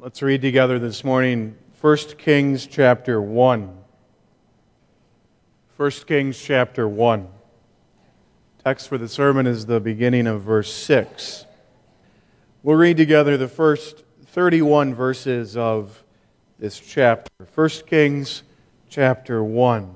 Let's read together this morning 1 Kings chapter 1. 1 Kings chapter 1. Text for the sermon is the beginning of verse 6. We'll read together the first 31 verses of this chapter. 1 Kings chapter 1.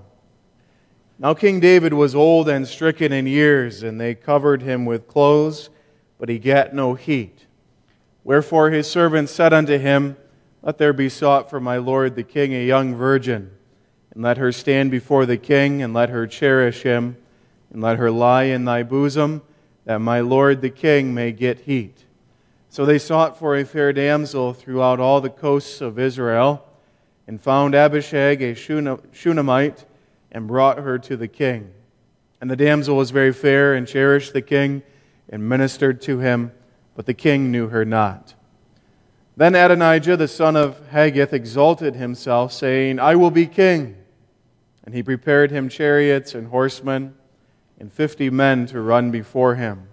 Now King David was old and stricken in years, and they covered him with clothes, but he gat no heat. Wherefore his servants said unto him, Let there be sought for my lord the king a young virgin, and let her stand before the king, and let her cherish him, and let her lie in thy bosom, that my lord the king may get heat. So they sought for a fair damsel throughout all the coasts of Israel, and found Abishag a Shunammite, and brought her to the king. And the damsel was very fair, and cherished the king, and ministered to him, but the king knew her not. Then Adonijah, the son of Haggith, exalted himself, saying, I will be king. And he prepared him chariots and horsemen, and 50 men to run before him.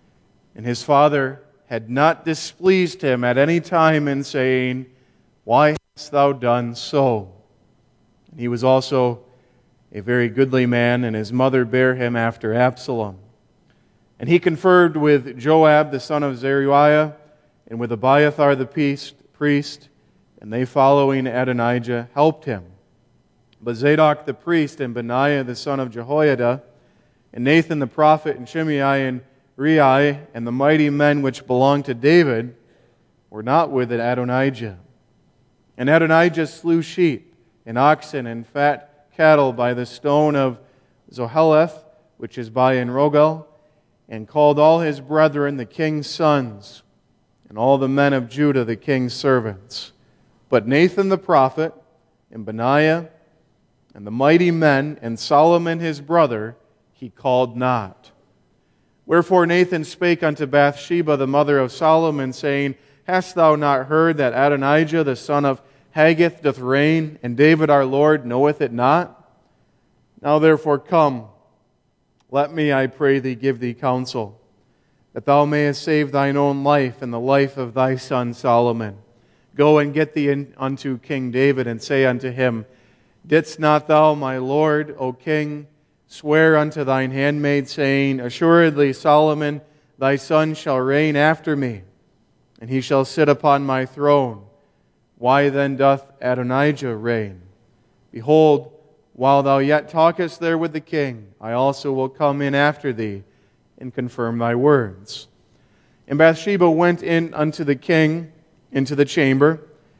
And his father had not displeased him at any time in saying, Why hast thou done so? And he was also a very goodly man, and his mother bare him after Absalom. And he conferred with Joab, the son of Zeruiah, and with Abiathar the priest, and they following Adonijah helped him. But Zadok the priest, and Benaiah the son of Jehoiada, and Nathan the prophet, and Shimei and Rei, and the mighty men which belonged to David, were not with Adonijah. And Adonijah slew sheep, and oxen, and fat cattle by the stone of Zoheleth, which is by Enrogel, and called all his brethren the king's sons, and all the men of Judah the king's servants. But Nathan the prophet, and Benaiah, and the mighty men, and Solomon his brother, he called not. Wherefore Nathan spake unto Bathsheba the mother of Solomon, saying, Hast thou not heard that Adonijah the son of Haggith doth reign, and David our Lord knoweth it not? Now therefore come, let me, I pray thee, give thee counsel, that thou mayest save thine own life and the life of thy son Solomon. Go and get thee unto King David, and say unto him, Didst not thou, my lord, O king, swear unto thine handmaid, saying, Assuredly Solomon thy son shall reign after me, and he shall sit upon my throne. Why then doth Adonijah reign? Behold, while thou yet talkest there with the king, I also will come in after thee, and confirm thy words. And Bathsheba went in unto the king into the chamber,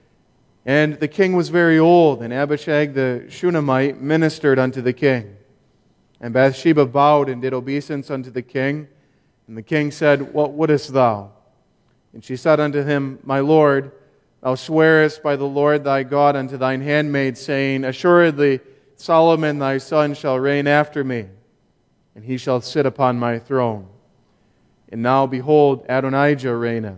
and the king was very old, and Abishag the Shunammite ministered unto the king. And Bathsheba bowed and did obeisance unto the king. And the king said, What wouldest thou? And she said unto him, My lord, thou swearest by the Lord thy God unto thine handmaid, saying, Assuredly Solomon thy son shall reign after me, and he shall sit upon my throne. And now, behold, Adonijah reigneth.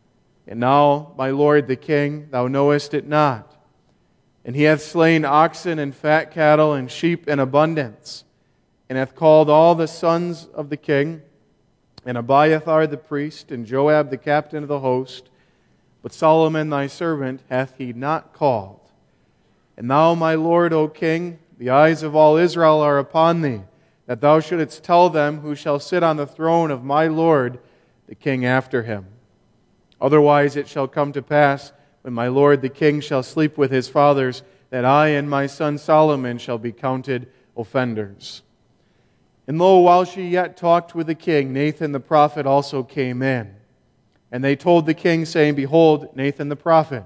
And now, my lord the king, thou knowest it not. And he hath slain oxen and fat cattle and sheep in abundance, and hath called all the sons of the king, and Abiathar the priest, and Joab the captain of the host. But Solomon thy servant hath he not called. And now, my lord, O king, the eyes of all Israel are upon thee, that thou shouldest tell them who shall sit on the throne of my lord, the king after him. Otherwise it shall come to pass, when my lord the king shall sleep with his fathers, that I and my son Solomon shall be counted offenders. And lo, while she yet talked with the king, Nathan the prophet also came in. And they told the king, saying, Behold, Nathan the prophet.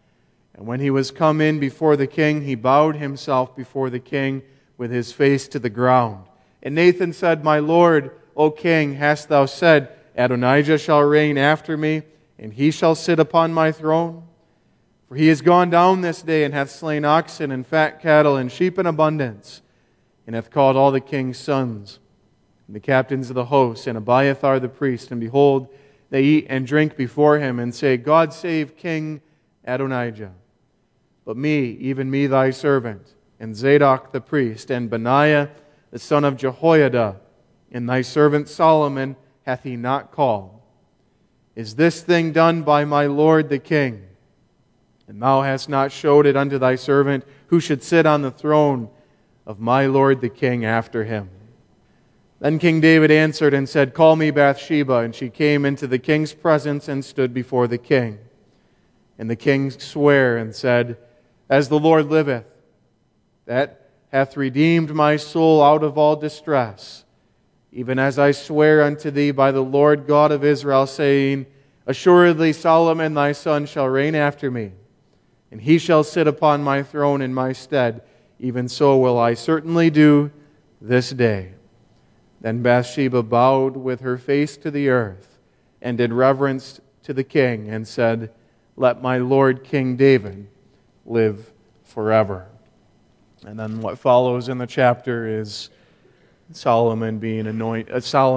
And when he was come in before the king, he bowed himself before the king with his face to the ground. And Nathan said, My lord, O king, hast thou said, Adonijah shall reign after me, and he shall sit upon my throne? For he is gone down this day, and hath slain oxen and fat cattle and sheep in abundance, and hath called all the king's sons, and the captains of the host, and Abiathar the priest. And behold, they eat and drink before him, and say, God save King Adonijah. But me, even me thy servant, and Zadok the priest, and Benaiah the son of Jehoiada, and thy servant Solomon hath he not called. Is this thing done by my lord the king? And thou hast not showed it unto thy servant, who should sit on the throne of my Lord the king after him. Then King David answered and said, Call me Bathsheba. And she came into the king's presence and stood before the king. And the king sware and said, As the Lord liveth, that hath redeemed my soul out of all distress, even as I swear unto thee by the Lord God of Israel, saying, Assuredly Solomon thy son shall reign after me, and he shall sit upon my throne in my stead. Even so will I certainly do this day. Then Bathsheba bowed with her face to the earth, and did reverence to the king, and said, Let my Lord King David live forever. And then what follows in the chapter is Solomon being anointed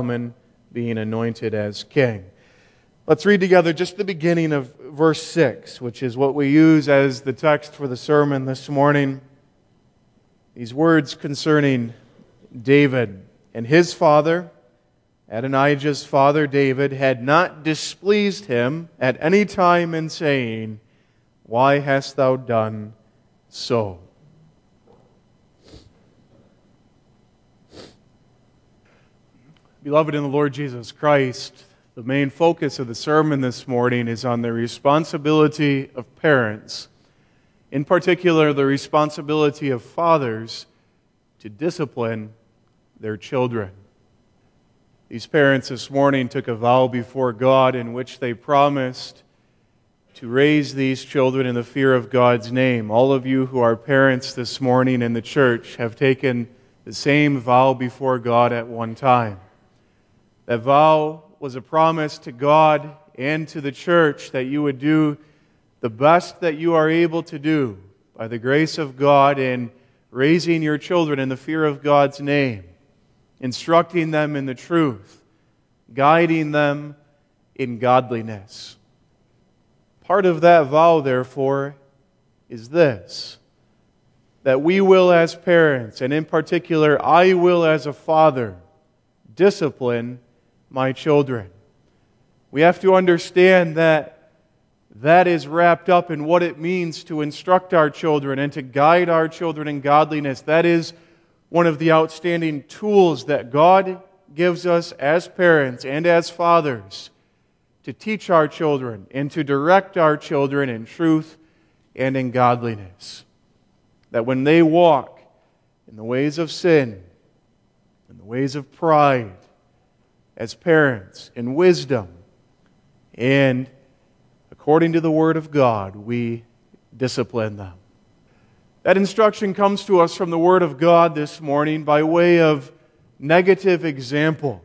as king. Let's read together just the beginning of verse 6, which is what we use as the text for the sermon this morning. These words concerning David and his father, Adonijah's father David, had not displeased him at any time in saying, Why hast thou done so? Beloved in the Lord Jesus Christ, the main focus of the sermon this morning is on the responsibility of parents, in particular the responsibility of fathers to discipline their children. These parents this morning took a vow before God in which they promised to raise these children in the fear of God's name. All of you who are parents this morning in the church have taken the same vow before God at one time. That vow was a promise to God and to the church that you would do the best that you are able to do by the grace of God in raising your children in the fear of God's name, instructing them in the truth, guiding them in godliness. Part of that vow, therefore, is this, that we will as parents, and in particular I will as a father, discipline my children. We have to understand that that is wrapped up in what it means to instruct our children and to guide our children in godliness. That is one of the outstanding tools that God gives us as parents and as fathers to teach our children and to direct our children in truth and in godliness. That when they walk in the ways of sin, in the ways of pride, as parents, in wisdom, and according to the Word of God, we discipline them. That instruction comes to us from the Word of God this morning by way of negative example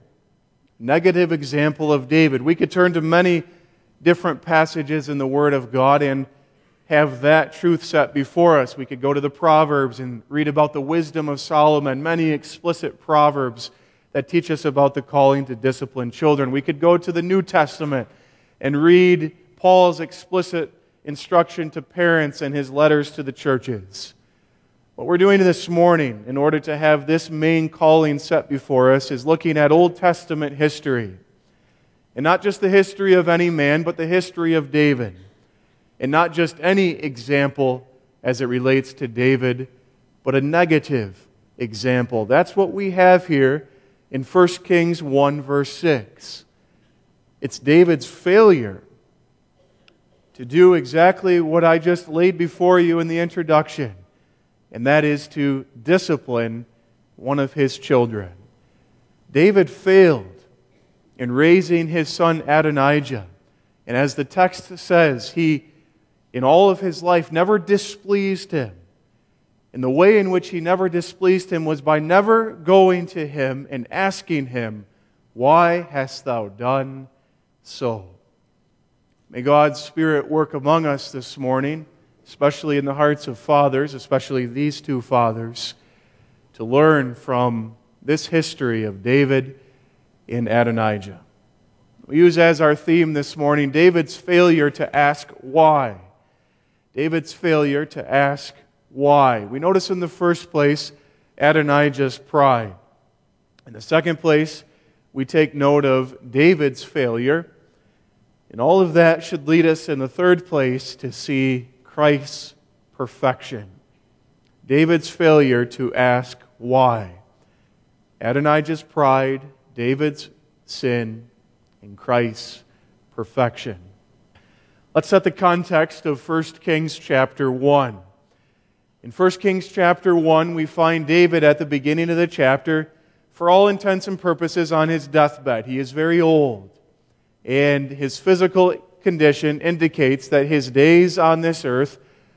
of David. We could turn to many different passages in the Word of God and have that truth set before us. We could go to the Proverbs and read about the wisdom of Solomon, many explicit proverbs that teach us about the calling to discipline children. We could go to the New Testament and read Paul's explicit instruction to parents and his letters to the churches. What we're doing this morning, in order to have this main calling set before us, is looking at Old Testament history. And not just the history of any man, but the history of David. And not just any example as it relates to David, but a negative example. That's what we have here in 1 Kings 1, verse 6. It's David's failure to do exactly what I just laid before you in the introduction, and that is to discipline one of his children. David failed in raising his son Adonijah, and as the text says, he, in all of his life, never displeased him. And the way in which he never displeased him was by never going to him and asking him, Why hast thou done so? May God's Spirit work among us this morning, especially in the hearts of fathers, especially these two fathers, to learn from this history of David and Adonijah. We use as our theme this morning David's failure to ask why. David's failure to ask why. We notice in the first place Adonijah's pride. In the second place, we take note of David's failure. And all of that should lead us in the third place to see Christ's perfection. David's failure to ask why. Adonijah's pride, David's sin, and Christ's perfection. Let's set the context of 1 Kings chapter 1. In 1 Kings chapter 1, we find David at the beginning of the chapter, for all intents and purposes, on his deathbed. He is very old, and his physical condition indicates that his days on this earth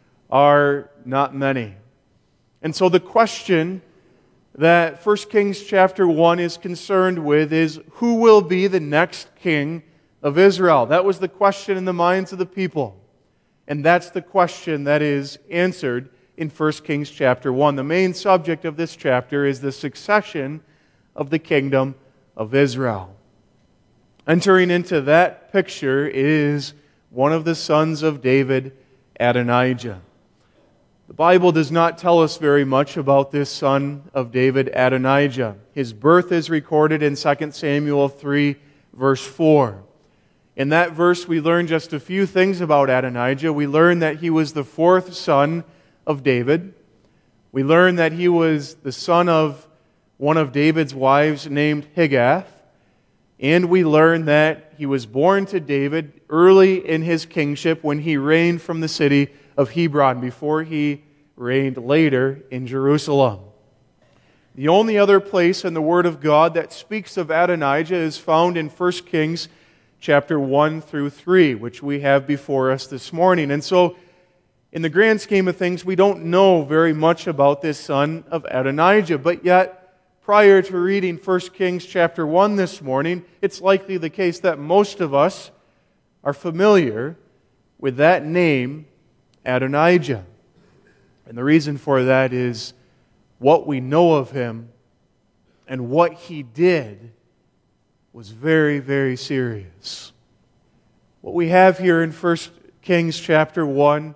are not many. And so the question that 1 Kings chapter 1 is concerned with is, who will be the next king of Israel? That was the question in the minds of the people. And that's the question that is answered in 1 Kings chapter 1. The main subject of this chapter is the succession of the kingdom of Israel. Entering into that picture is one of the sons of David, Adonijah. The Bible does not tell us very much about this son of David, Adonijah. His birth is recorded in 2 Samuel 3, verse 4. In that verse, we learn just a few things about Adonijah. We learn that he was the fourth son of David. We learn that he was the son of one of David's wives named Higath. And we learn that he was born to David early in his kingship when he reigned from the city of Hebron before he reigned later in Jerusalem. The only other place in the Word of God that speaks of Adonijah is found in 1 Kings chapter 1 through 3, which we have before us this morning. And so, in the grand scheme of things, we don't know very much about this son of Adonijah, but yet, prior to reading 1 Kings chapter 1 this morning, it's likely the case that most of us are familiar with that name, Adonijah. And the reason for that is what we know of him and what he did was very, very serious. What we have here in 1 Kings chapter 1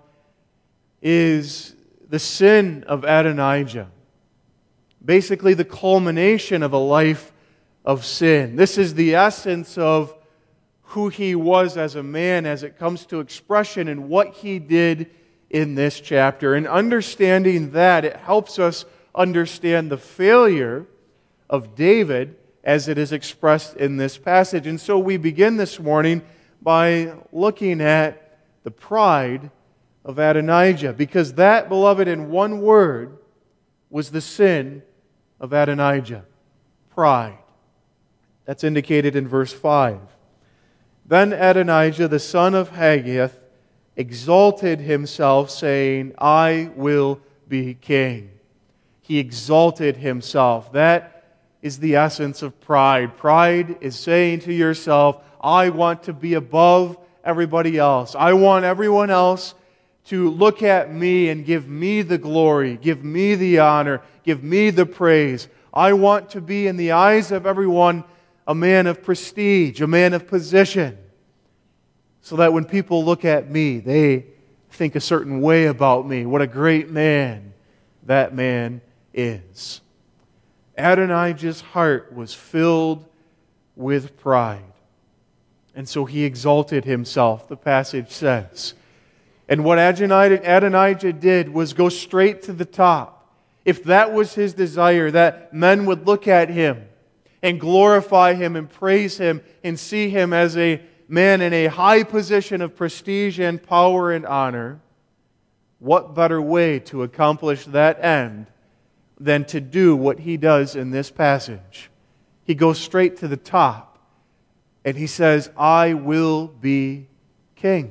is the sin of Adonijah. Basically, the culmination of a life of sin. This is the essence of who he was as a man as it comes to expression and what he did in this chapter. And understanding that, it helps us understand the failure of David as it is expressed in this passage. And so we begin this morning by looking at the pride of Adonijah, because that, beloved, in one word, was the sin of Adonijah. Pride. That's indicated in verse 5. Then Adonijah, the son of Haggith, exalted himself, saying, I will be king. He exalted himself. That is the essence of pride. Pride is saying to yourself, I want to be above everybody else. I want everyone else to look at me and give me the glory, give me the honor, give me the praise. I want to be, in the eyes of everyone, a man of prestige, a man of position, so that when people look at me, they think a certain way about me. What a great man that man is. Adonijah's heart was filled with pride, and so he exalted himself, the passage says. And what Adonijah did was go straight to the top. If that was his desire, that men would look at him and glorify him and praise him and see him as a man in a high position of prestige and power and honor, what better way to accomplish that end than to do what he does in this passage? He goes straight to the top and he says, I will be king.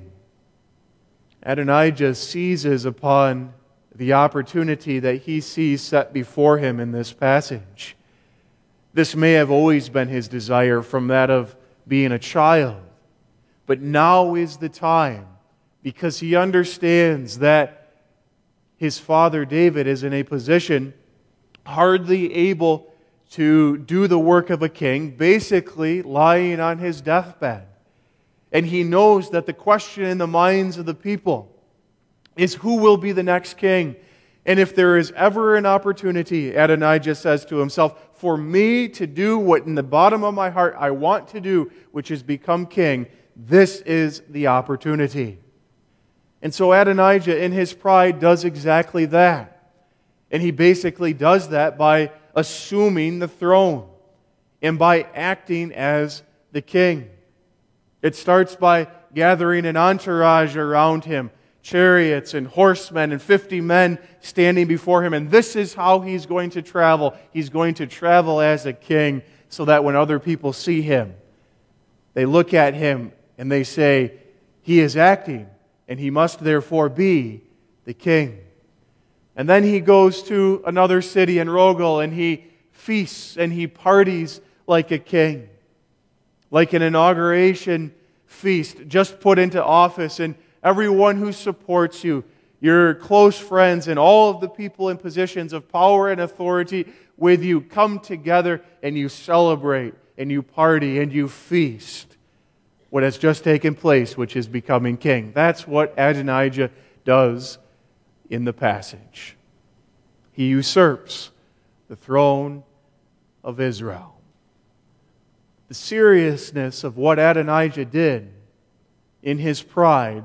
Adonijah seizes upon the opportunity that he sees set before him in this passage. This may have always been his desire from that of being a child, but now is the time, because he understands that his father David is in a position hardly able to do the work of a king, basically lying on his deathbed. And he knows that the question in the minds of the people is, who will be the next king? And if there is ever an opportunity, Adonijah says to himself, for me to do what in the bottom of my heart I want to do, which is become king, this is the opportunity. And so Adonijah, in his pride, does exactly that. And he basically does that by assuming the throne and by acting as the king. It starts by gathering an entourage around him, chariots and horsemen and 50 men standing before him. And this is how he's going to travel. He's going to travel as a king so that when other people see him, they look at him and they say, he is acting, and he must therefore be the king. And then he goes to another city in Rogel, and he feasts and he parties like a king. Like an inauguration feast just put into office, and everyone who supports you, your close friends, and all of the people in positions of power and authority with you come together and you celebrate and you party and you feast what has just taken place, which is becoming king. That's what Adonijah does in the passage. He usurps the throne of Israel. The seriousness of what Adonijah did in his pride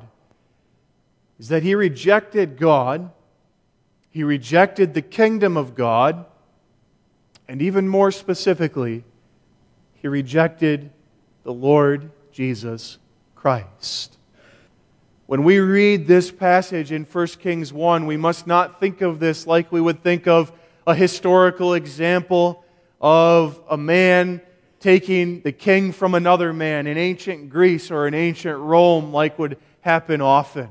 is that he rejected God, he rejected the kingdom of God, and even more specifically, he rejected the Lord Jesus Christ. When we read this passage in 1 Kings 1, we must not think of this like we would think of a historical example of a man taking the king from another man in ancient Greece or in ancient Rome like would happen often.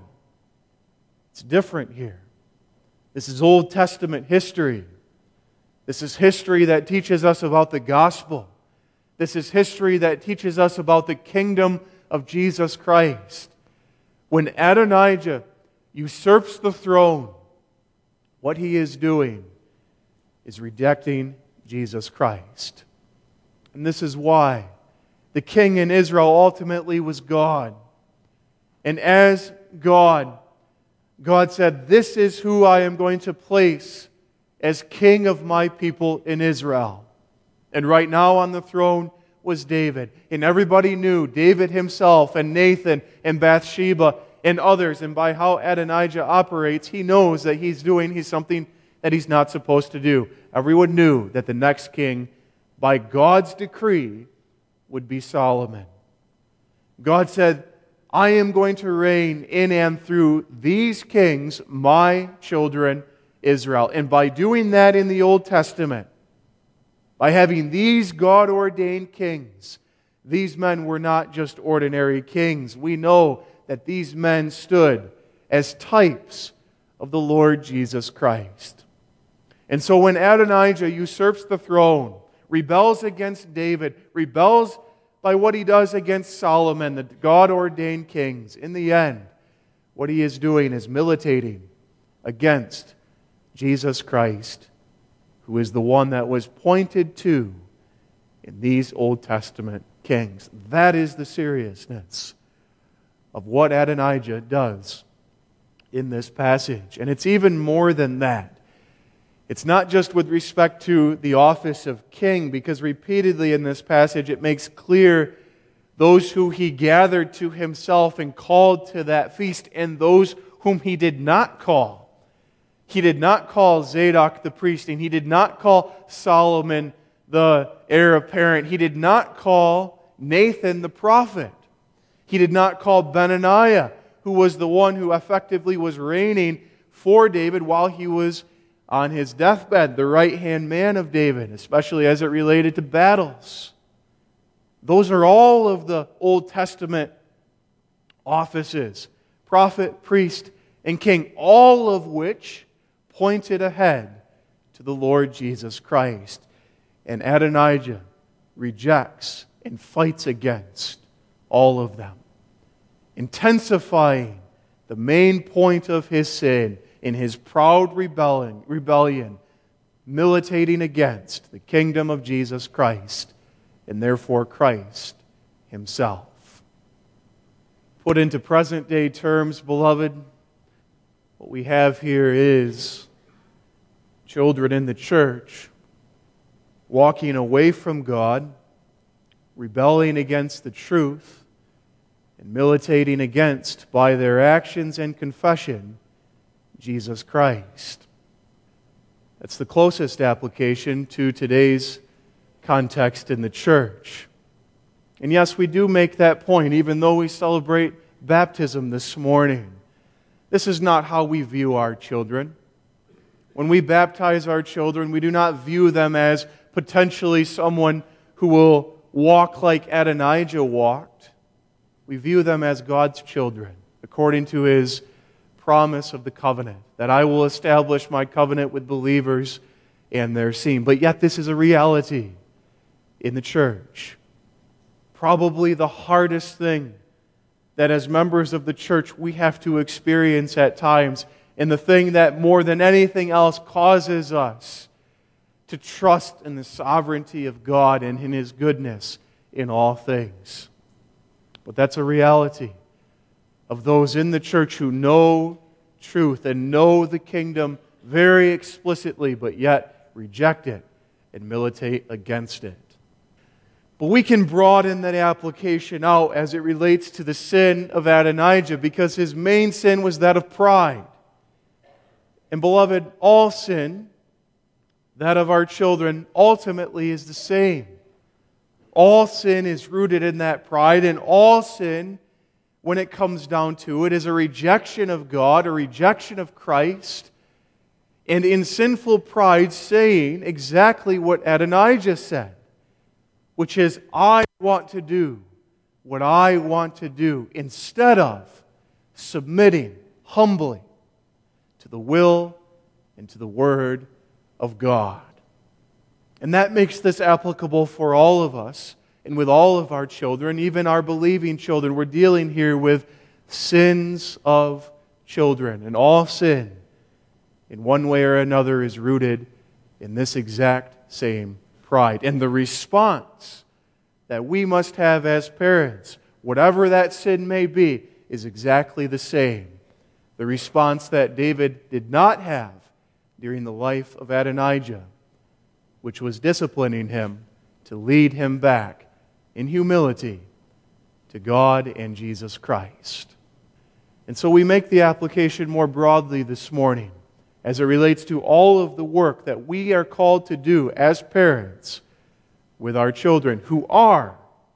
It's different here. This is Old Testament history. This is history that teaches us about the gospel. This is history that teaches us about the kingdom of Jesus Christ. When Adonijah usurps the throne, what he is doing is rejecting Jesus Christ. And this is why the king in Israel ultimately was God. And as God, God said, "This is who I am going to place as king of my people in Israel." And right now on the throne was David. And everybody knew David himself and Nathan and Bathsheba and others. And by how Adonijah operates, he knows that he's doing something that he's not supposed to do. Everyone knew that the next king, by God's decree, would be Solomon. God said, "I am going to reign in and through these kings, my children, Israel." And by doing that in the Old Testament, by having these God-ordained kings, these men were not just ordinary kings. We know that these men stood as types of the Lord Jesus Christ. And so when Adonijah usurps the throne, rebels against David, rebels by what he does against Solomon, the God-ordained kings, in the end, what he is doing is militating against Jesus Christ, who is the one that was pointed to in these Old Testament kings. That is the seriousness of what Adonijah does in this passage. And it's even more than that. It's not just with respect to the office of king, because repeatedly in this passage it makes clear those who he gathered to himself and called to that feast and those whom he did not call. He did not call Zadok the priest, and he did not call Solomon the heir apparent. He did not call Nathan the prophet. He did not call Benaniah, who was the one who effectively was reigning for David while he was on his deathbed, the right-hand man of David, especially as it related to battles. Those are all of the Old Testament offices, prophet, priest, and king, all of which pointed ahead to the Lord Jesus Christ. And Adonijah rejects and fights against all of them, intensifying the main point of his sin in his proud rebellion, militating against the kingdom of Jesus Christ, and therefore Christ himself. Put into present-day terms, beloved, what we have here is children in the church walking away from God, rebelling against the truth, and militating against, by their actions and confession, Jesus Christ. That's the closest application to today's context in the church. And yes, we do make that point, even though we celebrate baptism this morning. This is not how we view our children. When we baptize our children, we do not view them as potentially someone who will walk like Adonijah walked. We view them as God's children, according to His promise of the covenant, that I will establish my covenant with believers and their seed. But yet this is a reality in the church. Probably the hardest thing that as members of the church we have to experience at times, and the thing that more than anything else causes us to trust in the sovereignty of God and in His goodness in all things. But that's a reality of those in the church who know truth and know the kingdom very explicitly, but yet reject it and militate against it. But we can broaden that application out as it relates to the sin of Adonijah, because his main sin was that of pride. And beloved, all sin, that of our children, ultimately is the same. All sin is rooted in that pride, and all sin, when it comes down to it, is a rejection of God, a rejection of Christ, and in sinful pride saying exactly what Adonijah said, which is, I want to do what I want to do, instead of submitting humbly to the will and to the Word of God. And that makes this applicable for all of us and with all of our children, even our believing children. We're dealing here with sins of children, and all sin, in one way or another, is rooted in this exact same pride. And the response that we must have as parents, whatever that sin may be, is exactly the same. The response that David did not have during the life of Adonijah, which was disciplining him to lead him back in humility to God and Jesus Christ. And so we make the application more broadly this morning as it relates to all of the work that we are called to do as parents with our children who are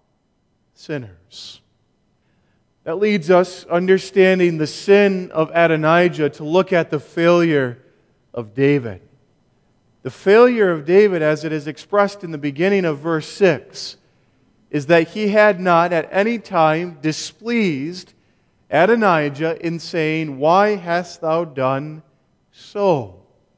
sinners. That leads us, understanding the sin of Adonijah, to look at the failure of David. The failure of David, as it is expressed in the beginning of verse 6, is that he had not at any time displeased Adonijah in saying, Why hast thou done so?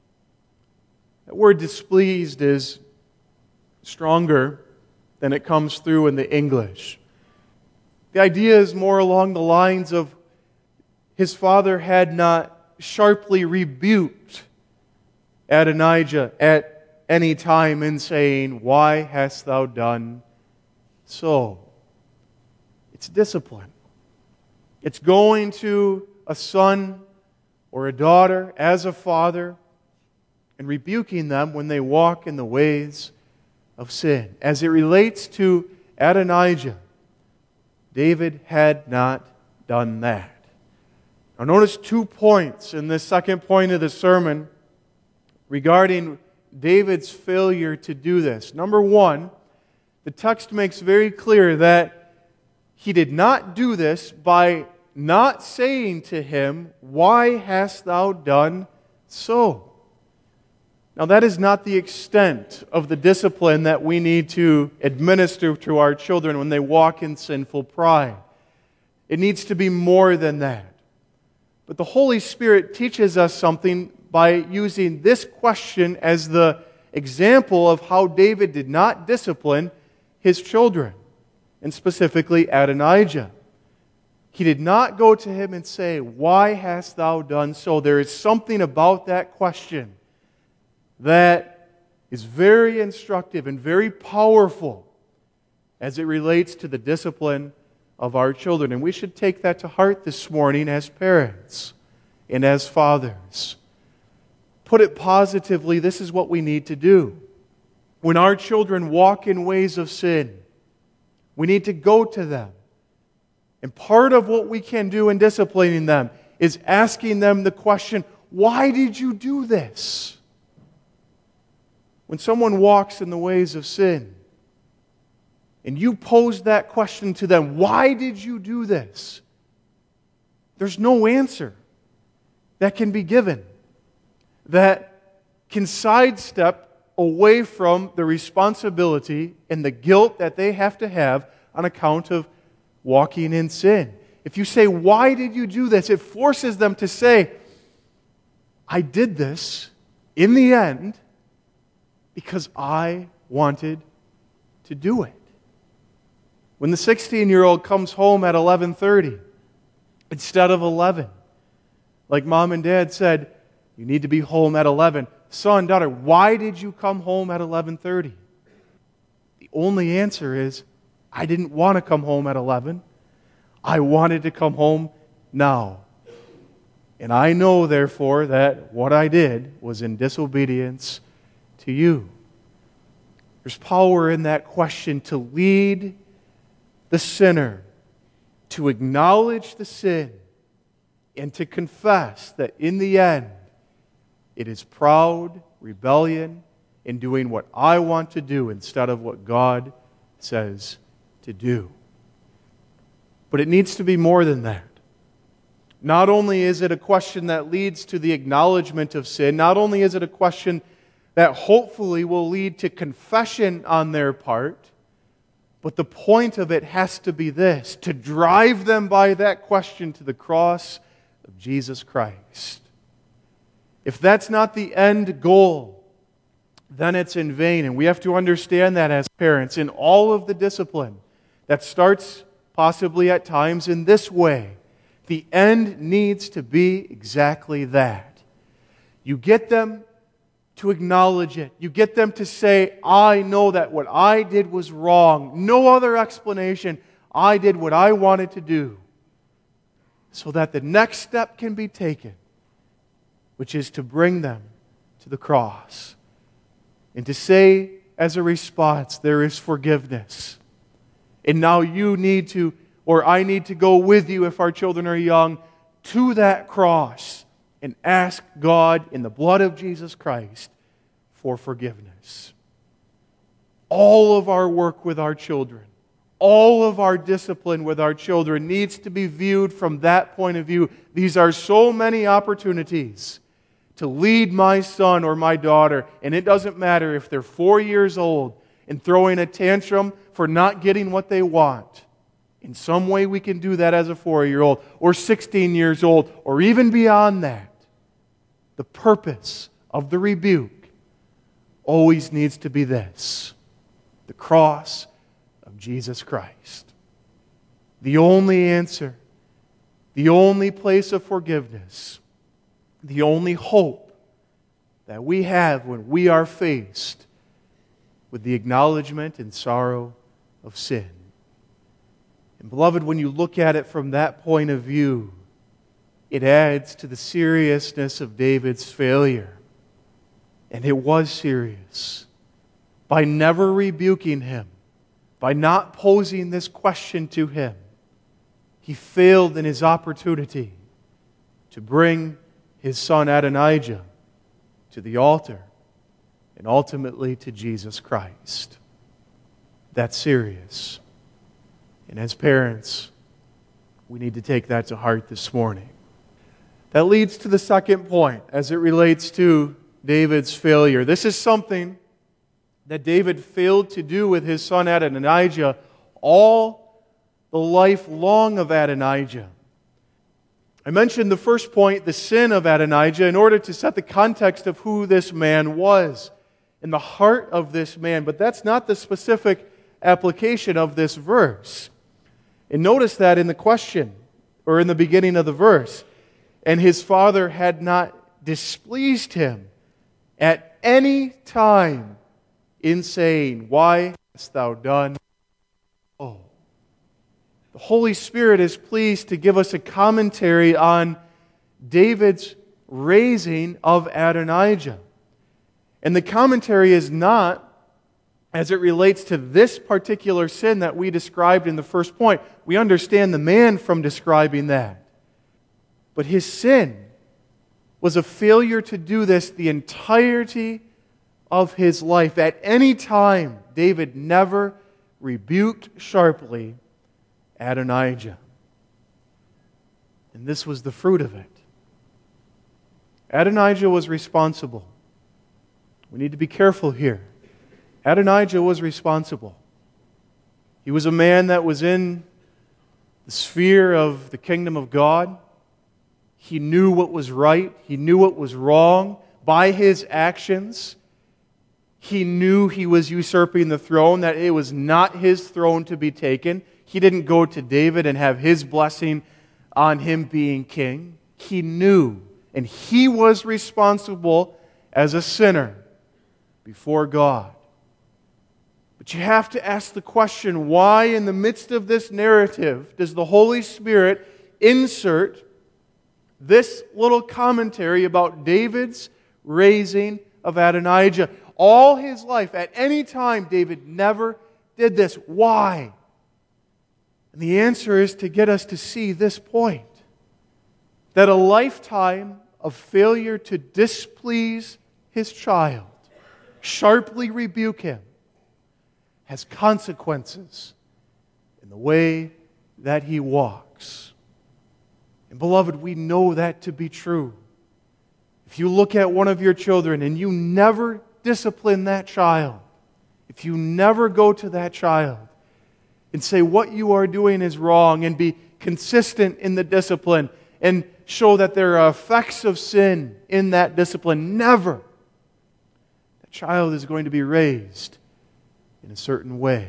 That word displeased is stronger than it comes through in the English. The idea is more along the lines of his father had not sharply rebuked Adonijah at any time in saying, Why hast thou done so? It's discipline. It's going to a son or a daughter as a father and rebuking them when they walk in the ways of sin. As it relates to Adonijah, David had not done that. Now notice 2 points in this second point of the sermon regarding David's failure to do this. Number 1, the text makes very clear that he did not do this by not saying to him, Why hast thou done so? Now that is not the extent of the discipline that we need to administer to our children when they walk in sinful pride. It needs to be more than that. But the Holy Spirit teaches us something by using this question as the example of how David did not discipline his children, and specifically Adonijah. He did not go to him and say, Why hast thou done so? There is something about that question that is very instructive and very powerful as it relates to the discipline of our children. And we should take that to heart this morning as parents and as fathers. Put it positively, this is what we need to do. When our children walk in ways of sin, we need to go to them And part of what we can do in disciplining them is asking them the question, why did you do this? When someone walks in the ways of sin, and you pose that question to them, why did you do this? There's no answer that can be given that can sidestep away from the responsibility and the guilt that they have to have on account of walking in sin. If you say, why did you do this? It forces them to say, I did this in the end because I wanted to do it. When the 16-year-old comes home at 11:30 instead of 11, like mom and dad said, you need to be home at 11. Son, daughter, why did you come home at 11:30? The only answer is, I didn't want to come home at 11. I wanted to come home now. And I know, therefore, that what I did was in disobedience to you. There's power in that question to lead the sinner to acknowledge the sin and to confess that in the end it is proud rebellion in doing what I want to do instead of what God says to do. But it needs to be more than that. Not only is it a question that leads to the acknowledgement of sin, not only is it a question that hopefully will lead to confession on their part, but the point of it has to be this, to drive them by that question to the cross of Jesus Christ. If that's not the end goal, then it's in vain. And we have to understand that as parents in all of the discipline that starts possibly at times in this way. The end needs to be exactly that. You get them to acknowledge it. You get them to say, I know that what I did was wrong. No other explanation. I did what I wanted to do. So that the next step can be taken, which is to bring them to the cross. And to say as a response, there is forgiveness. And now you need to, or I need to go with you if our children are young, to that cross and ask God in the blood of Jesus Christ for forgiveness. All of our work with our children, all of our discipline with our children needs to be viewed from that point of view. These are so many opportunities to lead my son or my daughter, and it doesn't matter if they're 4 years old and throwing a tantrum for not getting what they want. In some way we can do that as a 4-year-old or 16 years old or even beyond that. The purpose of the rebuke always needs to be this: the cross of Jesus Christ. The only answer, the only place of forgiveness, the only hope that we have when we are faced with the acknowledgement and sorrow of sin. And beloved, when you look at it from that point of view, it adds to the seriousness of David's failure. And it was serious. By never rebuking him, by not posing this question to him, he failed in his opportunity to bring his son Adonijah to the altar and ultimately to Jesus Christ. That's serious. And as parents, we need to take that to heart this morning. That leads to the second point as it relates to David's failure. This is something that David failed to do with his son Adonijah all the life long of Adonijah. I mentioned the first point, the sin of Adonijah, in order to set the context of who this man was and the heart of this man. But that's not the specific application of this verse. And notice that in the question, or in the beginning of the verse, and his father had not displeased him at any time in saying, why hast thou done so? The Holy Spirit is pleased to give us a commentary on David's raising of Adonijah. And the commentary is not as it relates to this particular sin that we described in the first point. We understand the man from describing that. But his sin was a failure to do this the entirety of his life. At any time, David never rebuked sharply Adonijah. And this was the fruit of it. Adonijah was responsible. We need to be careful here. Adonijah was responsible. He was a man that was in the sphere of the kingdom of God. He knew what was right. He knew what was wrong. By his actions, he knew he was usurping the throne, that it was not his throne to be taken. He didn't go to David and have his blessing on him being king. He knew, and he was responsible as a sinner before God. But you have to ask the question, why in the midst of this narrative does the Holy Spirit insert this little commentary about David's raising of Adonijah? All his life, at any time, David never did this. Why? And the answer is to get us to see this point, that a lifetime of failure to displease his child, sharply rebuke him, has consequences in the way that he walks. And beloved, we know that to be true. If you look at one of your children and you never discipline that child, if you never go to that child and say what you are doing is wrong and be consistent in the discipline and show that there are effects of sin in that discipline, never. That child is going to be raised in a certain way.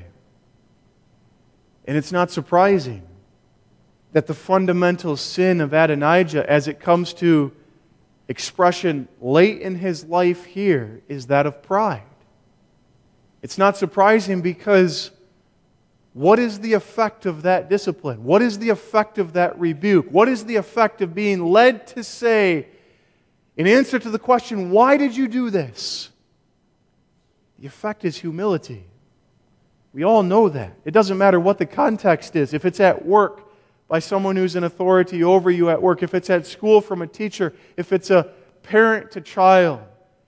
And it's not surprising that the fundamental sin of Adonijah, as it comes to expression late in his life here, is that of pride. It's not surprising because what is the effect of that discipline? What is the effect of that rebuke? What is the effect of being led to say, in answer to the question, why did you do this? The effect is humility. We all know that. It doesn't matter what the context is. If it's at work by someone who's in authority over you at work, if it's at school from a teacher, if it's a parent to child,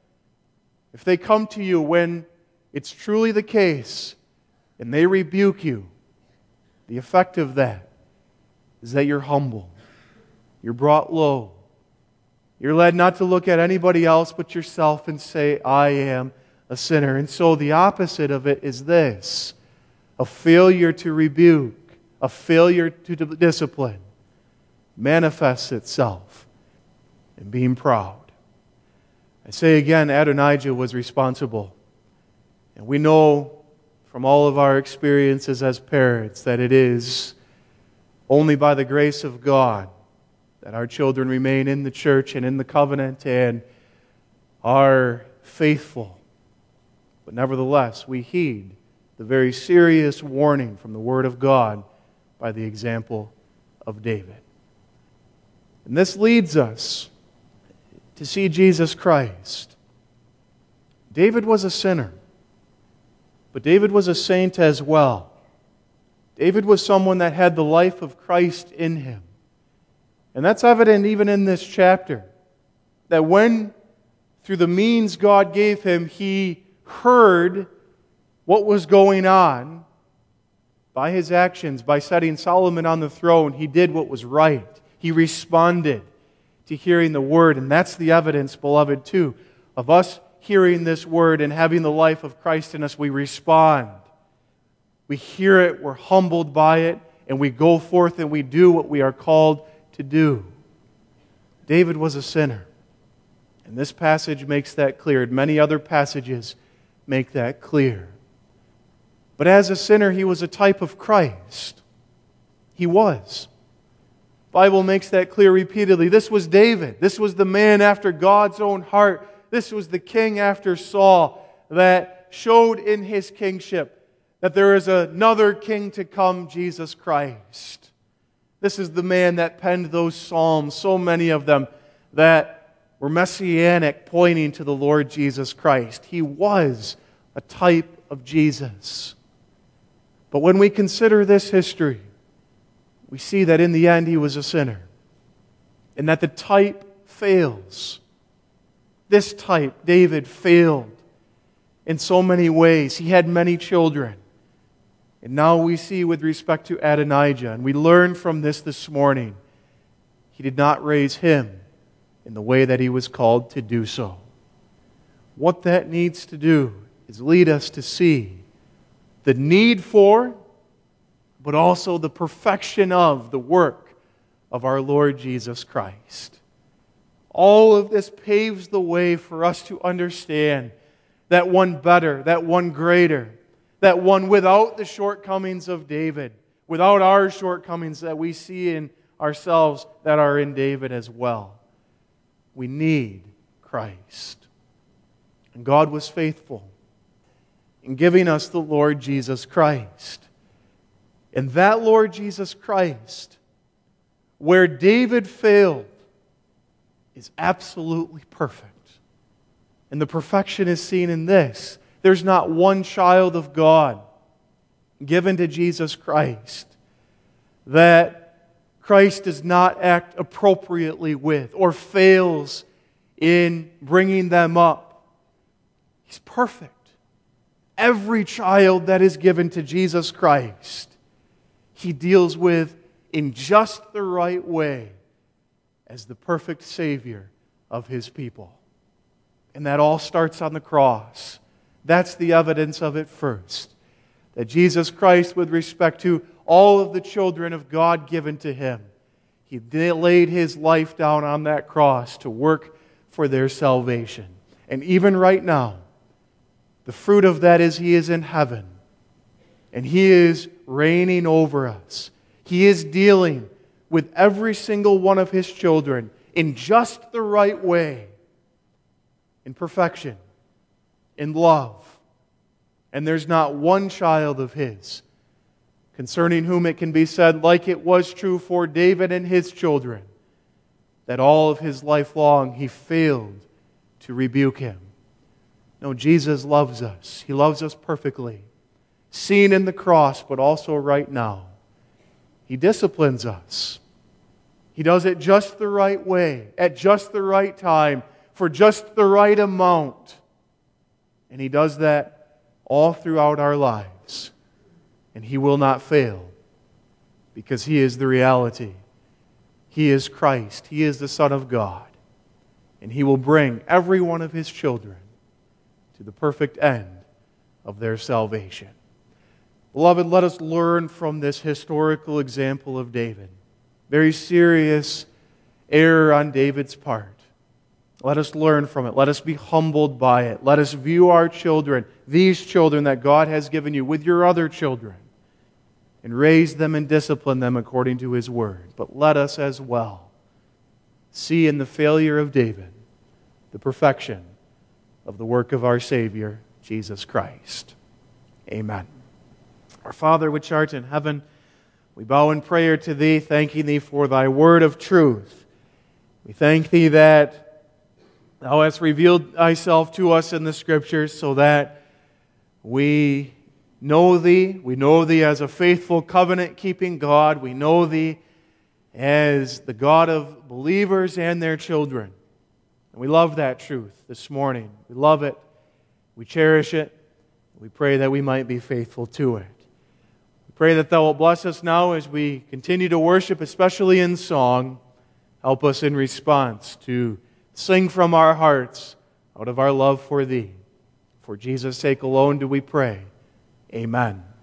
if they come to you when it's truly the case and they rebuke you, the effect of that is that you're humble. You're brought low. You're led not to look at anybody else but yourself and say, I am a sinner. And so the opposite of it is this: a failure to rebuke, a failure to discipline manifests itself in being proud. I say again, Adonijah was responsible. And we know from all of our experiences as parents that it is only by the grace of God that our children remain in the church and in the covenant and are faithful. But nevertheless, we heed the very serious warning from the Word of God by the example of David. And this leads us to see Jesus Christ. David was a sinner, but David was a saint as well. David was someone that had the life of Christ in him. And that's evident even in this chapter, that when, through the means God gave him, he heard what was going on, by his actions, by setting Solomon on the throne, he did what was right. He responded to hearing the Word. And that's the evidence, beloved, too, of us hearing this Word and having the life of Christ in us. We respond. We hear it, we're humbled by it, and we go forth and we do what we are called to do. David was a sinner. And this passage makes that clear. And many other passages make that clear. But as a sinner, he was a type of Christ. He was. The Bible makes that clear repeatedly. This was David. This was the man after God's own heart. This was the king after Saul that showed in his kingship that there is another king to come, Jesus Christ. This is the man that penned those psalms, so many of them, that were messianic, pointing to the Lord Jesus Christ. He was a type of Jesus. But when we consider this history, we see that in the end he was a sinner, and that the type fails. This type, David, failed in so many ways. He had many children. And now we see with respect to Adonijah, and we learn from this morning, he did not raise him in the way that he was called to do so. What that needs to do is lead us to see the need for, but also the perfection of the work of our Lord Jesus Christ. All of this paves the way for us to understand that one better, that one greater, that one without the shortcomings of David, without our shortcomings that we see in ourselves that are in David as well. We need Christ. And God was faithful in giving us the Lord Jesus Christ. And that Lord Jesus Christ, where David failed, is absolutely perfect. And the perfection is seen in this. There's not one child of God given to Jesus Christ that Christ does not act appropriately with or fails in bringing them up. He's perfect. Every child that is given to Jesus Christ, He deals with in just the right way as the perfect Savior of His people. And that all starts on the cross. That's the evidence of it first. That Jesus Christ, with respect to all of the children of God given to Him, He laid His life down on that cross to work for their salvation. And even right now, the fruit of that is He is in heaven. And He is reigning over us. He is dealing with every single one of His children in just the right way, in perfection, in love. And there's not one child of His concerning whom it can be said, like it was true for David and his children, that all of his life long He failed to rebuke him. No, Jesus loves us. He loves us perfectly, seen in the cross, but also right now. He disciplines us. He does it just the right way, at just the right time, for just the right amount. And He does that all throughout our lives. And He will not fail, because He is the reality. He is Christ. He is the Son of God. And He will bring every one of His children to the perfect end of their salvation. Beloved, let us learn from this historical example of David. Very serious error on David's part. Let us learn from it. Let us be humbled by it. Let us view our children, these children that God has given you, with your other children, and raise them and discipline them according to His Word. But let us as well see in the failure of David the perfection of the work of our Savior, Jesus Christ. Amen. Our Father which art in heaven, we bow in prayer to Thee, thanking Thee for Thy word of truth. We thank Thee that Thou hast revealed Thyself to us in the Scriptures so that we know Thee. We know Thee as a faithful, covenant-keeping God. We know Thee as the God of believers and their children. And we love that truth this morning. We love it. We cherish it. We pray that we might be faithful to it. We pray that Thou wilt bless us now as we continue to worship, especially in song. Help us in response to sing from our hearts out of our love for Thee. For Jesus' sake alone do we pray. Amen.